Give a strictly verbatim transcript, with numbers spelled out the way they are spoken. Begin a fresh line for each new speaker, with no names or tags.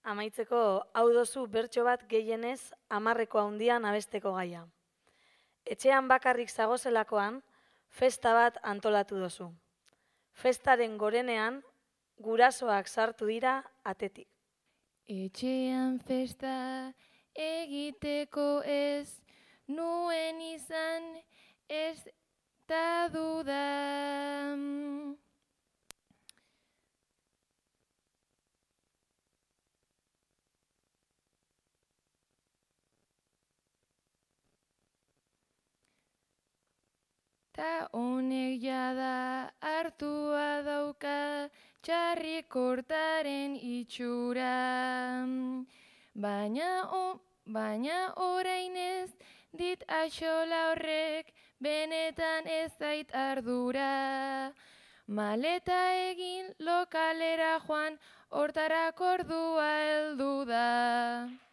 amaitzeko hau dozu bertso bat gehienez hamarreko handian abesteko gaia. Etxean bakarrik zagozelakoan, festa bat antolatu dozu. Festaren gorenean, gurasoak sartu dira atetik.
Etxean festa egiteko ez, nuen izan ez da dudan. Ta honek jada hartua dauka txarri kortaren itxura. Baina, o, baina orain ez dit axola horrek benetan ez zait ardura. Maleta egin lokalera joan hortarako ordua heldu da.